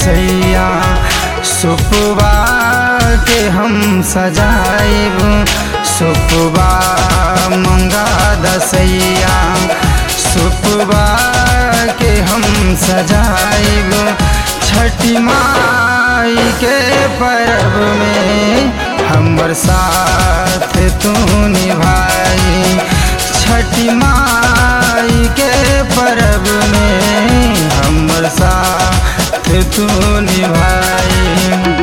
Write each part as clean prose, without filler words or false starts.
दसैया सुपवा के हम सजाइब, सुपवा मंगा दसैया सुपवा के हम सजाइब। छठी माई के परब में हमर साथ तू निभाई, छठी माई के परब में हमर साथ तू निभाई।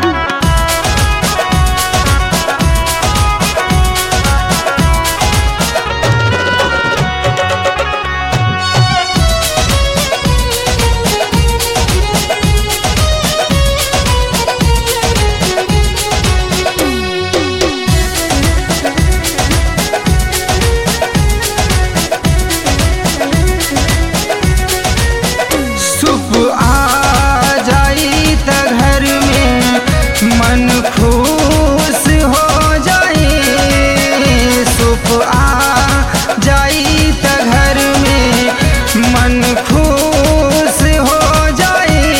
मन खुश हो जाई, सुप आ जाई त घर में मन खुश हो जाई।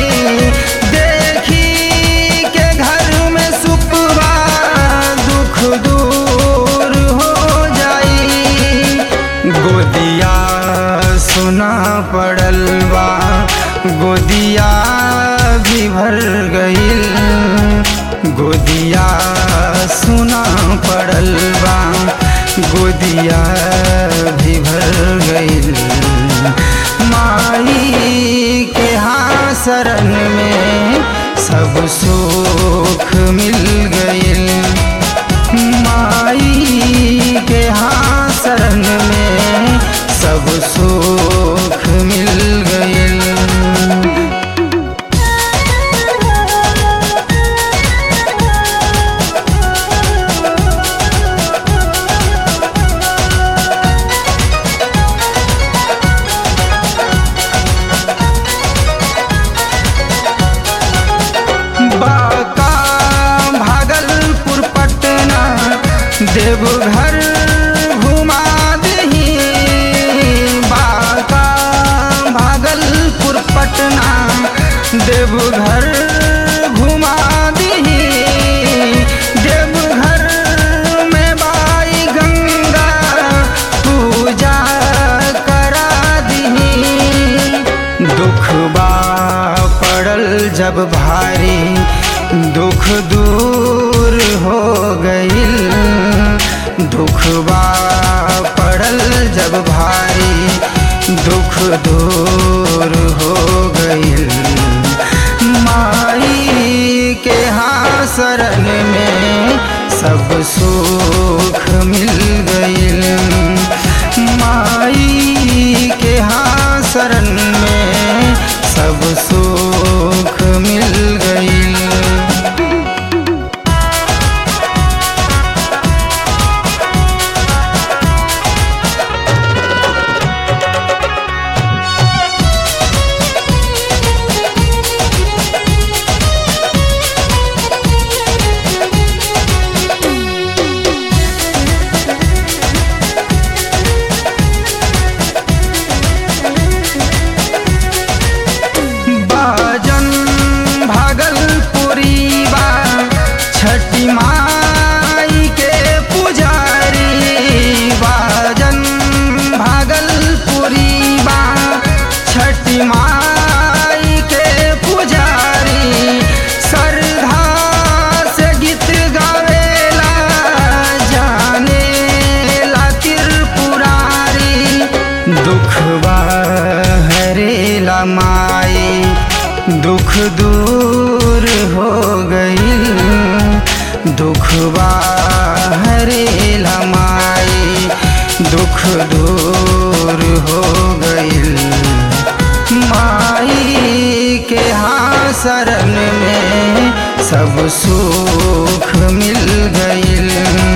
देखी के घर में सुपवा दुख दूर हो जाई। गोदिया सुना पड़ल बा, गोदिया भी भर गईल, गोदिया सुना पड़ल बा, गोदिया भी भर गईल। माई के हाँ शरण में सब सुख मिल गईल, माई के हाँ शरण में सब सुख मिल गईल। बाका भागलपुर पटना देवघर घुमा दही, बाका भागलपुर पटना देवघर घुमा दही। देवघर में बाई गंगा पूजा करा दही। दुख बा पड़ल जब भारी, दुख दूर हो गईल, दुख बा पड़ल जब भारी, दुख दूर हो गईल। माई के हाँ शरण में सब सुख मिल गईल, माई के हाँ शरण में सब सुख मिल गईल। छठी माई के पुजारी बाजन भागलपुरी बा, छठी माई के पुजारी श्रद्धा से गीत गावेला जाने ला त्रिपुरारी। दुख बा हरेला माई, दुख दूर हो गईल, दुख बा हरेला माई, दुख दूर हो गईल। माई के हाँ शरण में सब सुख मिल गईल,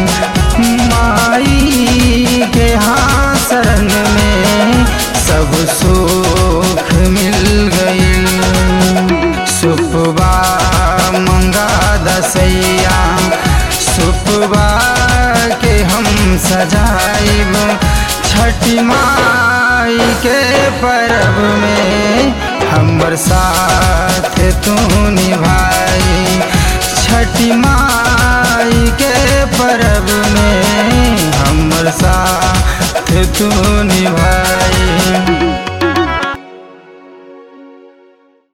माई के हाँ शरण में सब सुख मिल गईल। सुपवा मंगा दसैया सुपवा के हम सजाइब, छठी माई के परब में हमर साथ तू निभाई। छठी माई के परब में हमर साथ तू निभाई।